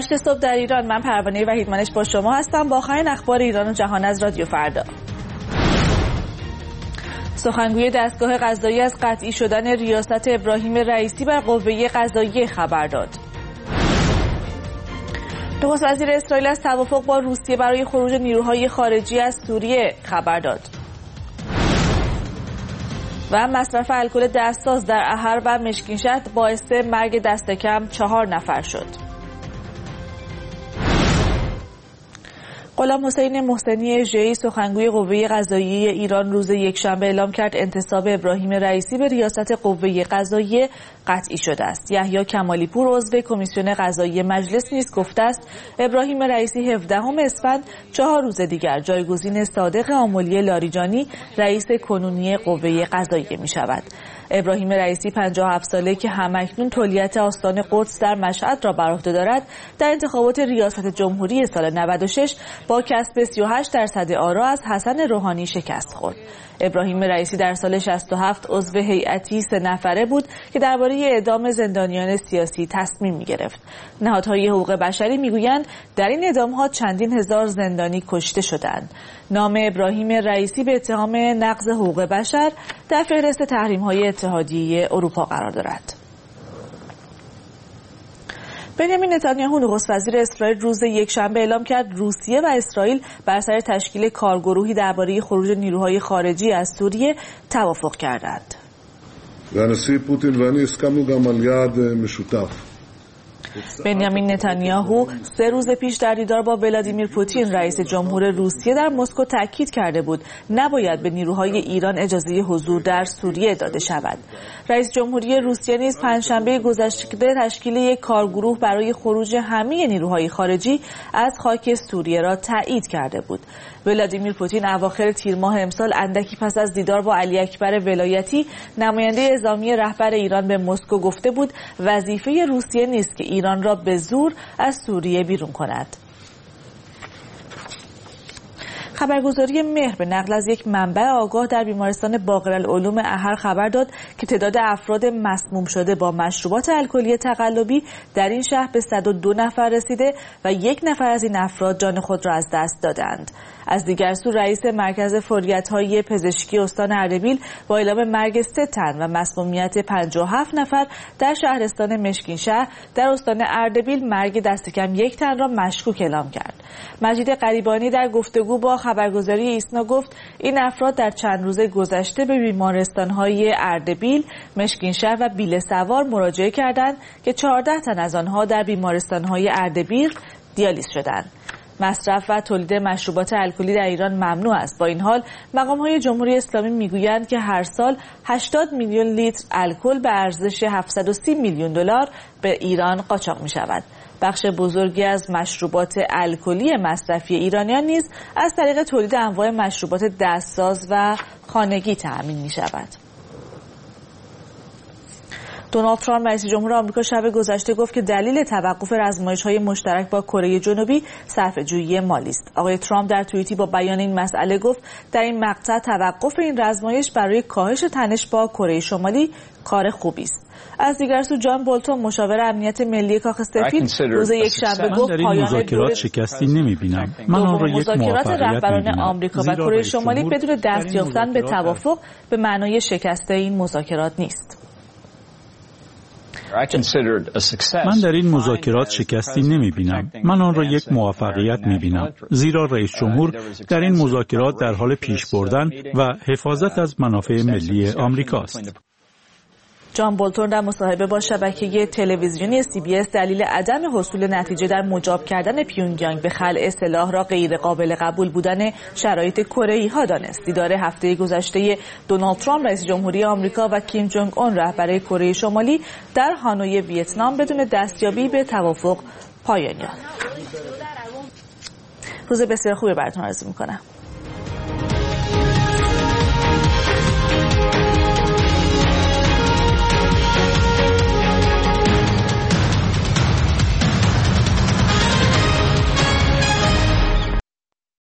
8 صبح در ایران. من پروانه وحیدمانش با شما هستم با آخرین اخبار ایران و جهان از رادیو فردا. سخنگوی دستگاه قضایی از قطعی شدن ریاست ابراهیم رئیسی بر قوه قضاییه خبر داد. نخست وزیر اسرائیل از توافق با روسیه برای خروج نیروهای خارجی از سوریه خبر داد. و مصرف الکل دستساز در احر و مشکینشهر باعث مرگ دست کم 4 نفر شد. غلام حسین محسنی ژی سخنگوی قوه قضاییه ایران روز یکشنبه اعلام کرد انتصاب ابراهیم رئیسی به ریاست قوه قضاییه قطعی شده است. یحیی کمالی پور عضو کمیسیون قضایی مجلس نیز گفته است ابراهیم رئیسی 17 اسفند 4 روز دیگر جایگزین صادق آملی لاریجانی رئیس کنونی قوه قضاییه می شود. ابراهیم رئیسی 57 ساله که همکنون تولیت آستان قدس در مشهد را بر عهده دارد در انتخابات ریاست جمهوری سال 96 با کسب 38% آرا از حسن روحانی شکست خورد. ابراهیم رئیسی در سال 67 عضو هیئتی 3 نفره بود که درباره اعدام زندانیان سیاسی تصمیم می‌گرفت. نهادهای حقوق بشری می‌گویند در این اعدام‌ها چندین هزار زندانی کشته شدند. نام ابراهیم رئیسی به اتهام نقض حقوق بشر در فهرست تحریم‌های اتحادیه اروپا قرار دارد. بنیامین نتانیاهو نخست وزیر اسرائیل روز یکشنبه اعلام کرد روسیه و اسرائیل بر سر تشکیل کارگروهی درباره خروج نیروهای خارجی از سوریه توافق کردند. והנשיא פוטין ואני הסכמנו גם על יעד משותף. بنیامین نتانیاهو 3 روز پیش در دیدار با ولادیمیر پوتین رئیس جمهور روسیه در مسکو تاکید کرده بود نباید به نیروهای ایران اجازه حضور در سوریه داده شود. رئیس جمهوری روسیه نیز پنجشنبه گذشته تشکیل یک کارگروه برای خروج همه نیروهای خارجی از خاک سوریه را تایید کرده بود. ولادیمیر پوتین اواخر تیر ماه امسال اندکی پس از دیدار با علی اکبر ولایتی نماینده اعزامی رهبر ایران به مسکو گفته بود وظیفه روسیه نیست که ایران را به زور از سوریه بیرون کند. خبرگزاری مهر به نقل از یک منبع آگاه در بیمارستان باقرالعلوم احر خبر داد که تعداد افراد مسموم شده با مشروبات الکلی تقلبی در این شهر به 102 نفر رسیده و 1 نفر از این افراد جان خود را از دست دادند. از دیگر سو رئیس مرکز فوریت‌های پزشکی استان اردبیل با اعلام مرگ 3 تن و مسمومیت 57 نفر در شهرستان مشکینشهر در استان اردبیل مرگ دست کم 1 تن را مشکوک اعلام کرد. مجید قریبانی در گفتگو با خبرگزاری ایسنا گفت این افراد در چند روز گذشته به بیمارستان‌های اردبیل، مشکینشهر و بیله‌سوار مراجعه کردند که 14 تن از آنها در بیمارستان‌های اردبیل دیالیز شدند. مصرف و تولید مشروبات الکلی در ایران ممنوع است. با این حال مقام‌های جمهوری اسلامی میگویند که هر سال 80 میلیون لیتر الکل به ارزش 730 میلیون دلار به ایران قاچاق می‌شود. بخش بزرگی از مشروبات الکلی مصرفی ایرانیان نیز از طریق تولید انواع مشروبات دستساز و خانگی تأمین می‌شود. دونالد ترامپ رئیس جمهور آمریکا شب گذشته گفت که دلیل توقف رزمایش‌های مشترک با کره جنوبی صرفه‌جویی مالی است. آقای ترامپ در توییتی با بیان این مسئله گفت در این مقطع توقف این رزمایش برای کاهش تنش با کره شمالی کار خوبی است. از دیگر سو جان بولتون مشاور امنیت ملی کاخ سفید روز یکشنبه گفت پایان مذاکرات شکستی نمی‌بینم. من آن را یک مذاکرات رهبران آمریکا و کره شمالی بدون دست یافتن به توافق به معنای شکست این مذاکرات نیست. من در این مذاکرات شکستی نمی‌بینم. من آن را یک موفقیت می‌بینم. زیرا رئیس جمهور در این مذاکرات در حال پیش بردن و حفاظت از منافع ملی آمریکاست. جان بولتون در مصاحبه با شبکه تلویزیونی CBS دلیل عدم حصول نتیجه در مجاب کردن پیونگیانگ به خلع سلاح را غیر قابل قبول بودن شرایط کره‌ای‌ها دانست. دیدار هفته گذشته دونالد ترامپ رئیس جمهوری آمریکا و کیم جونگ اون رهبر کره شمالی در هانوی ویتنام بدون دستیابی به توافق پایان یافت. روز بسیار خوبی براتون آرزو می‌کنم.